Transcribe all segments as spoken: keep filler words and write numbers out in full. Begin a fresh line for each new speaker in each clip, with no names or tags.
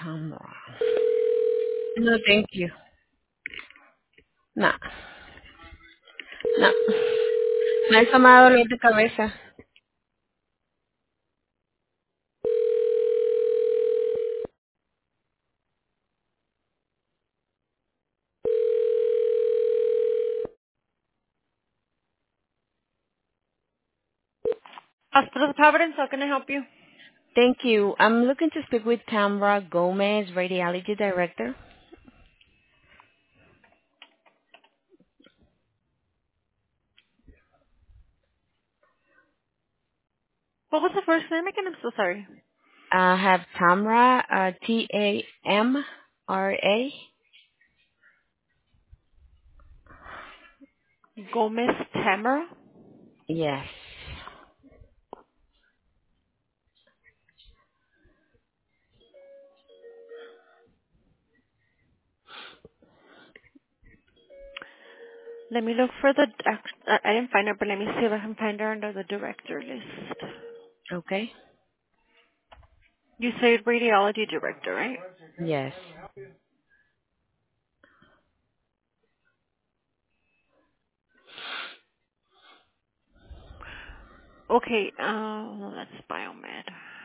Tamra. No, thank you. No, no. Me ha tomado dolor de cabeza.
Hospital of Providence, how can I help you?
Thank you. I'm looking to speak with Tamra Gomez, Radiology Director.
What was the first name again? I'm so sorry.
I have Tamra, uh, T A M R A.
Gomez Tamara.
Yes.
Let me look for the. I I didn't find her, but let me see if I can find her under the director list.
Okay.
You say radiology director, right?
Yes.
Okay, uh, that's biomed.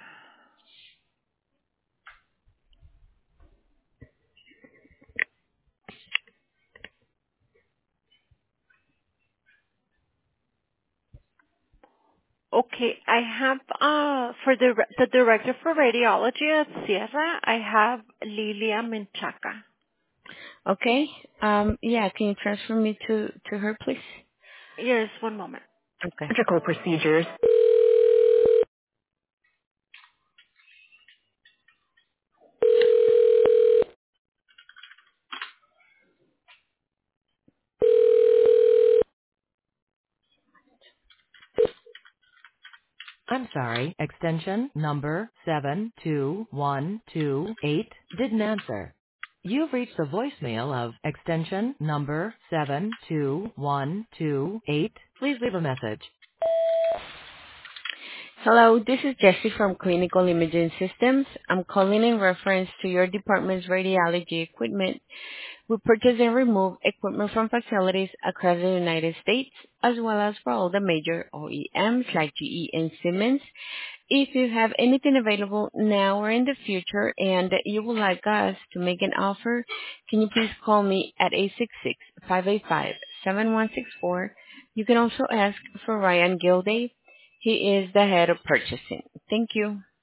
Okay, I have uh for the the director for radiology at Sierra. I have Lilia Menchaca.
Okay. Um. Yeah. Can you transfer me to to her, please?
Yes, one moment.
Okay.
Surgical procedures. I'm sorry, extension number seven two one two eight didn't answer. You've reached the voicemail of extension number seven two one two eight. Please leave a message.
Hello, this is Jessie from Clinical Imaging Systems. I'm calling in reference to your department's radiology equipment. We purchase and remove equipment from facilities across the United States, as well as for all the major O E Ms like G E and Siemens. If you have anything available now or in the future and you would like us to make an offer, can you please call me at eight six six, five eight five, seven one six four. You can also ask for Ryan Gilday. He is the head of purchasing. Thank you.